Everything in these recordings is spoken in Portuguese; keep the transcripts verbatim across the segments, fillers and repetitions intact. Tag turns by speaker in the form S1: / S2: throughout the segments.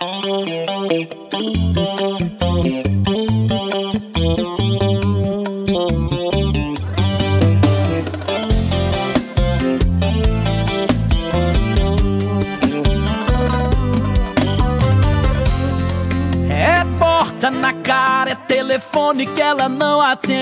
S1: Na cara, é telefone que ela não atende.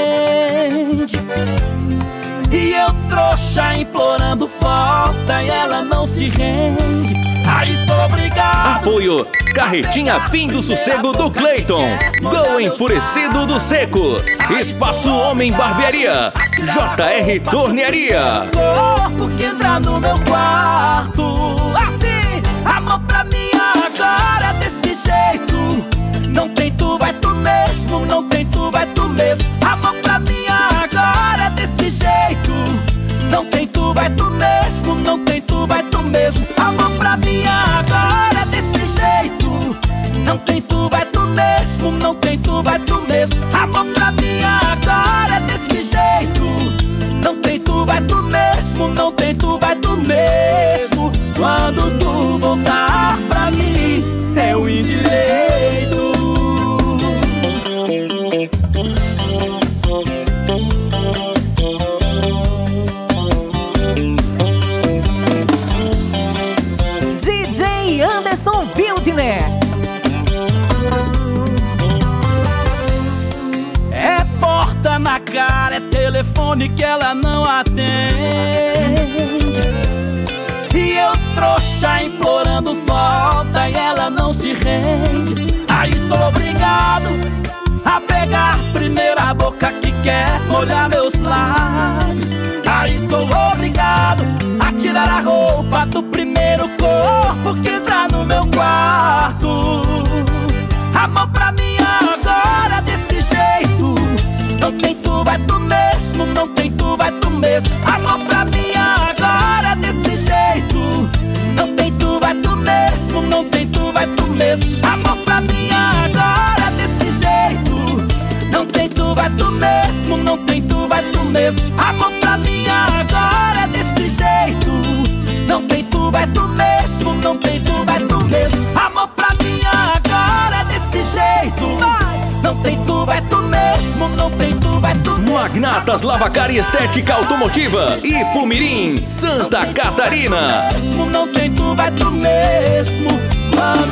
S1: E eu trouxa implorando falta e ela não se rende. Aí sou obrigado.
S2: Apoio Carretinha Fim do Sossego do Cleiton. Gol Enfurecido do Seco. Espaço Homem Barbearia. J R Tornearia.
S1: Corpo que entra no meu quarto. Assim, amor pra mim agora desse jeito. Não tem tu, vai tu mesmo. Não tem tu, vai tu mesmo. Amor pra mim agora desse jeito. Não tem tu, vai tu mesmo. Não tem tu, vai tu mesmo. Amor pra mim agora desse jeito. Não tem tu, vai tu mesmo. Não tem tu, vai tu mesmo. Amor pra mim agora desse jeito. Não tem tu, vai tu mesmo. Não tem tu, vai tu mesmo. Quando tu voltar pra mim é o indireito.
S3: D J Anderson Wildner.
S1: É porta na cara, é telefone que ela não atende. E eu trouxa implorando falta e ela não se rende. Aí sou obrigado a pegar primeiro a boca que quer molhar meus lábios. Aí sou obrigado a tirar a roupa do primeiro corpo que entra no meu quarto. Amor pra mim agora desse jeito. Não tem tu, vai tu mesmo. Não tem tu, vai tu mesmo. Amor pra mim agora desse jeito. Não tem tu, vai tu mesmo. Não tem tu, vai tu mesmo. Amor pra mim agora desse jeito. Não tem tu, vai tu mesmo. Não tem tu, vai tu mesmo. Amor pra mim agora desse jeito. Não tem tu, vai tu mesmo. Não tem tu, vai tu mesmo. Amor pra mim agora desse jeito. Não tem tu, vai tu mesmo. Não tem tu, vai tu mesmo.
S2: Magnatas Lavacar e Estética Automotiva. Ipumirim, Santa Catarina.
S1: Não tem tu, vai tu mesmo.